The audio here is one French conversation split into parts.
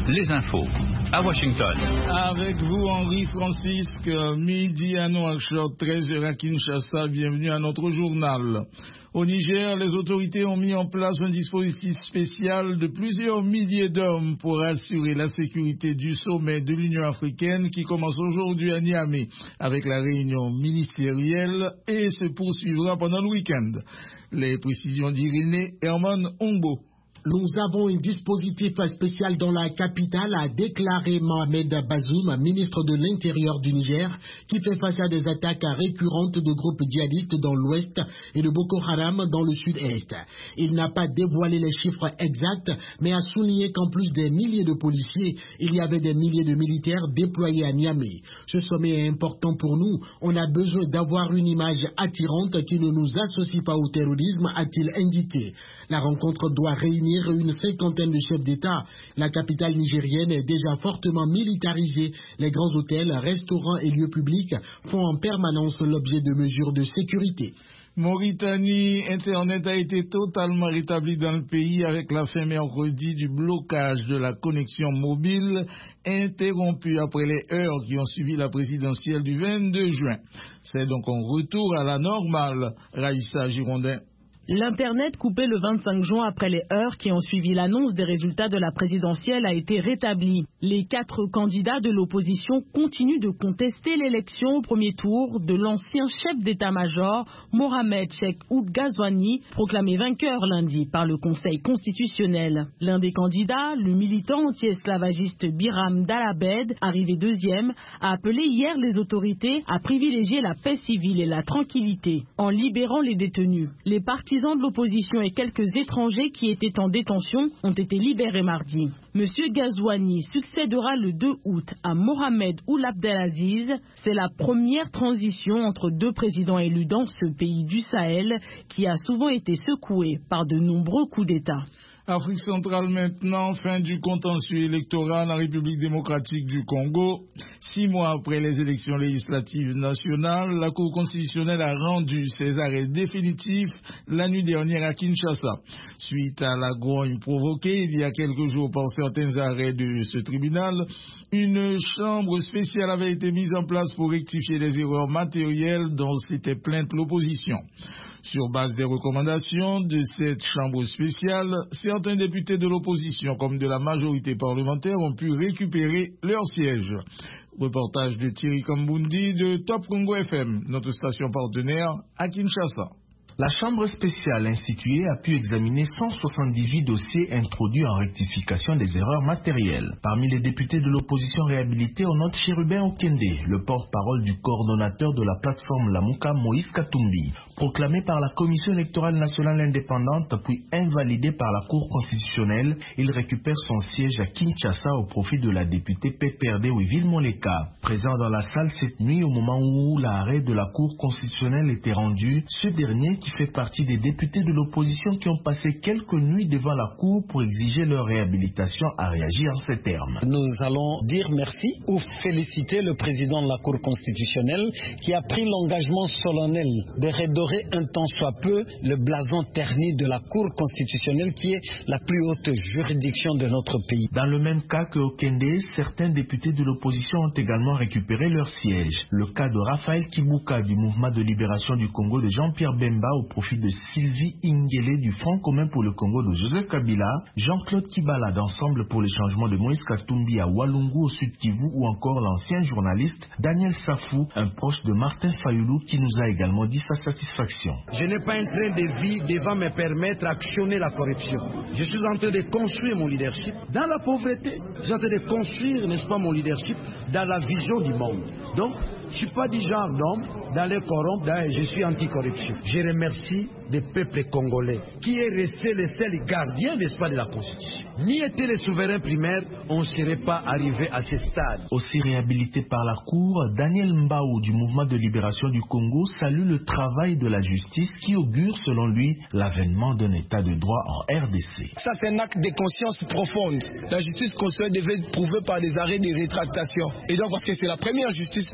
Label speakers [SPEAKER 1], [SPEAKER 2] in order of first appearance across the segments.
[SPEAKER 1] les infos à Washington.
[SPEAKER 2] Avec vous, Henri Francisque, midi à Nouakchott, 13h à Kinshasa. Bienvenue à notre journal. Au Niger, les autorités ont mis en place un dispositif spécial de plusieurs milliers d'hommes pour assurer la sécurité du sommet de l'Union africaine qui commence aujourd'hui à Niamey avec la réunion ministérielle et se poursuivra pendant le week-end. Les précisions d'Irénée Herman Ongbo.
[SPEAKER 3] Nous avons un dispositif spécial dans la capitale, a déclaré Mohamed Bazoum, ministre de l'Intérieur du Niger, qui fait face à des attaques récurrentes de groupes djihadistes dans l'ouest et de Boko Haram dans le sud-est. Il n'a pas dévoilé les chiffres exacts, mais a souligné qu'en plus des milliers de policiers, il y avait des milliers de militaires déployés à Niamey. Ce sommet est important pour nous. On a besoin d'avoir une image attirante qui ne nous associe pas au terrorisme, a-t-il indiqué. La rencontre doit réunir une cinquantaine de chefs d'État. La capitale nigérienne est déjà fortement militarisée. Les grands hôtels, restaurants et lieux publics font en permanence l'objet de mesures de sécurité.
[SPEAKER 2] Mauritanie, Internet a été totalement rétabli dans le pays avec la fin mercredi du blocage de la connexion mobile interrompue après les heures qui ont suivi la présidentielle du 22 juin. C'est donc un retour à la normale. Raïssa Girondin.
[SPEAKER 4] L'Internet coupé le 25 juin après les heures qui ont suivi l'annonce des résultats de la présidentielle a été rétabli. Les 4 candidats de l'opposition continuent de contester l'élection au premier tour de l'ancien chef d'état-major Mohamed Cheikh Ould Ghazouani, proclamé vainqueur lundi par le Conseil constitutionnel. L'un des candidats, le militant anti-esclavagiste Biram Dalabed, arrivé deuxième, a appelé hier les autorités à privilégier la paix civile et la tranquillité en libérant les détenus. Les partisans de l'opposition et quelques étrangers qui étaient en détention ont été libérés mardi. Monsieur Ghazouani succédera le 2 août à Mohamed Ould Abdelaziz. C'est la première transition entre 2 présidents élus dans ce pays du Sahel qui a souvent été secoué par de nombreux coups d'État.
[SPEAKER 2] Afrique centrale maintenant, fin du contentieux électoral en République démocratique du Congo. 6 mois après les élections législatives nationales, la Cour constitutionnelle a rendu ses arrêts définitifs la nuit dernière à Kinshasa. Suite à la grogne provoquée il y a quelques jours par certains arrêts de ce tribunal, une chambre spéciale avait été mise en place pour rectifier les erreurs matérielles dont s'était plainte l'opposition. Sur base des recommandations de cette chambre spéciale, certains députés de l'opposition comme de la majorité parlementaire ont pu récupérer leur siège. Reportage de Thierry Kambundi de Top Congo FM, notre station partenaire à Kinshasa.
[SPEAKER 5] La Chambre spéciale instituée a pu examiner 178 dossiers introduits en rectification des erreurs matérielles. Parmi les députés de l'opposition réhabilités, on note Chérubin Okende, le porte-parole du coordonnateur de la plateforme Lamuka, Moïse Katumbi. Proclamé par la Commission électorale nationale indépendante puis invalidé par la Cour constitutionnelle, il récupère son siège à Kinshasa au profit de la députée PPRD Wiville Moleka. Présent dans la salle cette nuit au moment où l'arrêt de la Cour constitutionnelle était rendu, ce dernier qui fait partie des députés de l'opposition qui ont passé quelques nuits devant la Cour pour exiger leur réhabilitation a réagi en ces termes.
[SPEAKER 6] Nous allons dire merci ou féliciter le président de la Cour constitutionnelle qui a pris l'engagement solennel de redorer un tant soit peu le blason terni de la Cour constitutionnelle qui est la plus haute juridiction de notre pays.
[SPEAKER 5] Dans le même cas que Okende, certains députés de l'opposition ont également récupéré leur siège. Le cas de Raphaël Kibuka du mouvement de libération du Congo de Jean-Pierre Bemba au profit de Sylvie Ingele du Front commun pour le Congo de Joseph Kabila, Jean-Claude Kibala d'Ensemble pour le changement de Moïse Katumbi à Walungu au Sud Kivu ou encore l'ancien journaliste Daniel Safou, un proche de Martin Fayoulou qui nous a également dit sa satisfaction.
[SPEAKER 7] Je n'ai pas un train de vie devant me permettre d'actionner la corruption. Je suis en train de construire mon leadership dans la pauvreté. Je suis en train de construire, n'est-ce pas, mon leadership dans la vision du monde. Donc, je ne suis pas du genre d'homme d'aller corrompre, je suis anti-corruption. Je remercie le peuple congolais qui est resté le seul gardien, n'est-ce pas, de la Constitution. Ni était le souverain primaire, on ne serait pas arrivé à ce stade.
[SPEAKER 5] Aussi réhabilité par la Cour, Daniel Mbao du mouvement de libération du Congo salue le travail de la justice qui augure, selon lui, l'avènement d'un état de droit en RDC.
[SPEAKER 8] Ça, c'est un acte de conscience profonde. La justice constitutionnelle devait être prouvée par des arrêts de rétractation. Et donc, parce que c'est la première justice constitutionnelle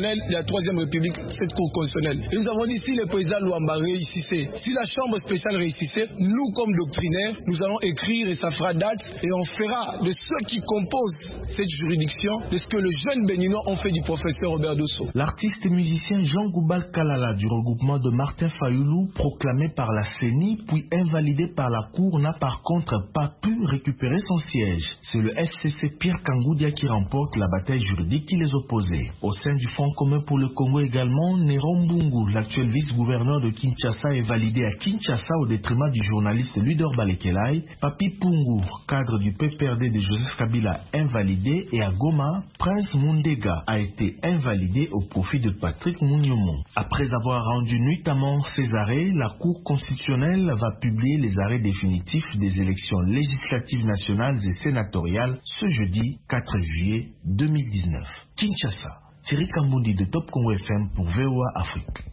[SPEAKER 8] constitutionnelle de la 3e République, cette Cour constitutionnelle. Et nous avons dit, si le président Luamba réussissait, si la Chambre spéciale réussissait, nous, comme doctrinaires, nous allons écrire et ça fera date et on fera de ceux qui composent cette juridiction de ce que les jeunes béninois ont fait du professeur Robert Dosso.
[SPEAKER 5] L'artiste et musicien Jean Goubal Kalala du regroupement de Martin Fayoulou, proclamé par la CENI puis invalidé par la Cour, n'a par contre pas pu récupérer son siège. C'est le FCC Pierre Kangoudia qui remporte la bataille juridique qui les opposait. Au sein du Front commun pour le Congo également, Néron Mbungu, l'actuel vice-gouverneur de Kinshasa, est validé à Kinshasa au détriment du journaliste Luder Balekelai. Papi Pungu, cadre du PPRD de Joseph Kabila, invalidé, et à Goma, Prince Mundega a été invalidé au profit de Patrick Mouniomo. Après avoir rendu nuitamment ses arrêts, la Cour constitutionnelle va publier les arrêts définitifs des élections législatives nationales et sénatoriales ce jeudi 4 juillet 2019. Kinshasa, Thierry Kambundi de Top Congo FM pour VOA Afrique.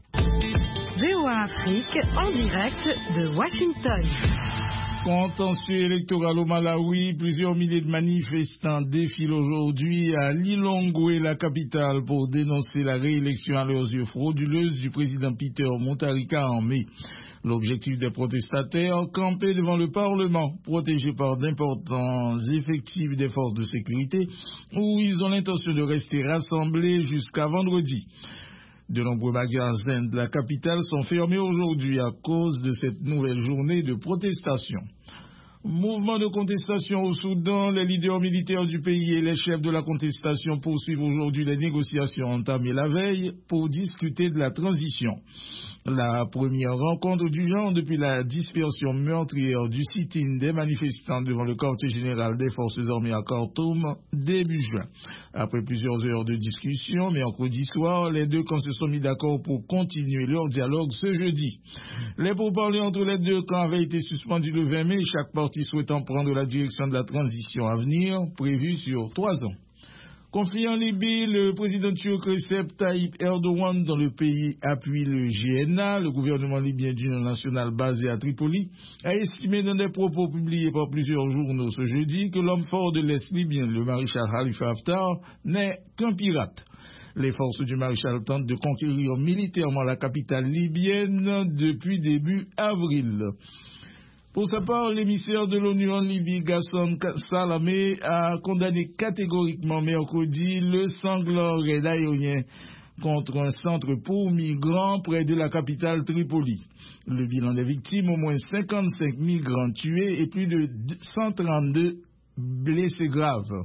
[SPEAKER 4] VOA Afrique en direct de Washington.
[SPEAKER 2] Contentieux électoral au Malawi, plusieurs milliers de manifestants défilent aujourd'hui à Lilongwe, la capitale, pour dénoncer la réélection à leurs yeux frauduleuse du président Peter Mutharika en mai. L'objectif des protestataires, camper devant le Parlement, protégés par d'importants effectifs des forces de sécurité, où ils ont l'intention de rester rassemblés jusqu'à vendredi. De nombreux magasins de la capitale sont fermés aujourd'hui à cause de cette nouvelle journée de protestation. Mouvement de contestation au Soudan, les leaders militaires du pays et les chefs de la contestation poursuivent aujourd'hui les négociations entamées la veille pour discuter de la transition. La première rencontre du genre depuis la dispersion meurtrière du sit-in des manifestants devant le quartier général des forces armées à Khartoum début juin. Après plusieurs heures de discussion, mercredi soir, les deux camps se sont mis d'accord pour continuer leur dialogue ce jeudi. Les pourparlers entre les deux camps avaient été suspendus le 20 mai, chaque parti souhaitant prendre la direction de la transition à venir, prévue sur 3 ans. Conflit en Libye, le président turc Recep Tayyip Erdogan dans le pays appuie le GNA, le gouvernement libyen d'union nationale basé à Tripoli, a estimé dans des propos publiés par plusieurs journaux ce jeudi que l'homme fort de l'Est libyen, le maréchal Khalifa Haftar, n'est qu'un pirate. Les forces du maréchal tentent de conquérir militairement la capitale libyenne depuis début avril. Pour sa part, l'émissaire de l'ONU en Libye, Ghassan Salamé, a condamné catégoriquement mercredi le sanglant raid aérien contre un centre pour migrants près de la capitale Tripoli. Le bilan des victimes, au moins 55 migrants tués et plus de 132 blessés graves.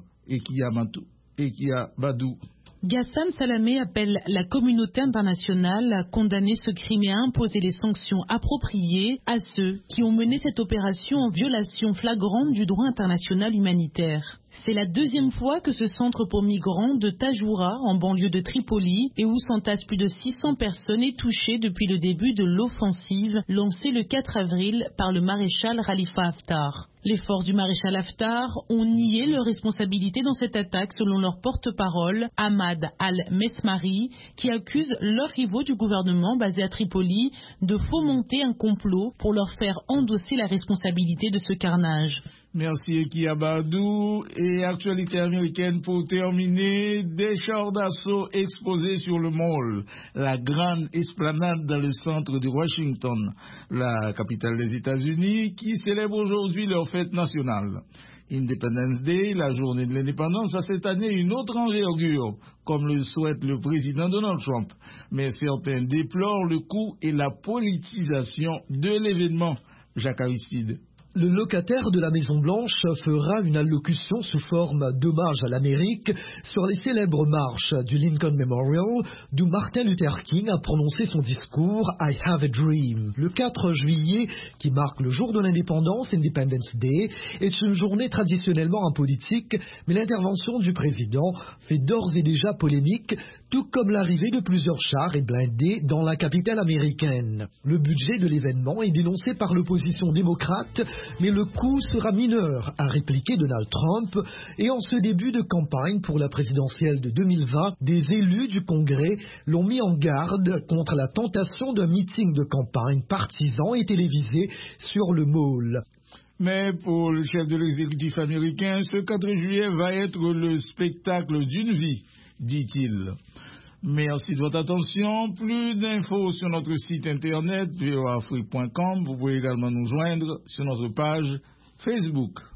[SPEAKER 2] Ekia Badou.
[SPEAKER 4] Ghassan Salamé appelle la communauté internationale à condamner ce crime et à imposer des sanctions appropriées à ceux qui ont mené cette opération en violation flagrante du droit international humanitaire. C'est la deuxième fois que ce centre pour migrants de Tajoura, en banlieue de Tripoli, et où s'entassent plus de 600 personnes, est touché depuis le début de l'offensive lancée le 4 avril par le maréchal Khalifa Haftar. Les forces du maréchal Haftar ont nié leur responsabilité dans cette attaque selon leur porte-parole, Ahmad Al-Mesmari, qui accuse leurs rivaux du gouvernement basé à Tripoli de fomenter un complot pour leur faire endosser la responsabilité de ce carnage.
[SPEAKER 2] Merci Ekia Badou. Et actualité américaine pour terminer, des chars d'assaut exposés sur le Mall, la grande esplanade dans le centre de Washington, la capitale des États-Unis, qui célèbre aujourd'hui leur fête nationale. Independence Day, la journée de l'indépendance, a cette année une autre envergure, comme le souhaite le président Donald Trump. Mais certains déplorent le coût et la politisation de l'événement. Jacques Aristide.
[SPEAKER 9] Le locataire de la Maison-Blanche fera une allocution sous forme d'hommage à l'Amérique sur les célèbres marches du Lincoln Memorial, d'où Martin Luther King a prononcé son discours « I have a dream ». Le 4 juillet, qui marque le jour de l'indépendance, Independence Day, est une journée traditionnellement apolitique, mais l'intervention du président fait d'ores et déjà polémique, tout comme l'arrivée de plusieurs chars et blindés dans la capitale américaine. Le budget de l'événement est dénoncé par l'opposition démocrate, mais le coût sera mineur, a répliqué Donald Trump. Et en ce début de campagne pour la présidentielle de 2020, des élus du Congrès l'ont mis en garde contre la tentation d'un meeting de campagne partisan et télévisé sur le Mall.
[SPEAKER 2] Mais pour le chef de l'exécutif américain, ce 4 juillet va être le spectacle d'une vie, dit-il. Merci de votre attention. Plus d'infos sur notre site internet voaafrique.com. Vous pouvez également nous joindre sur notre page Facebook.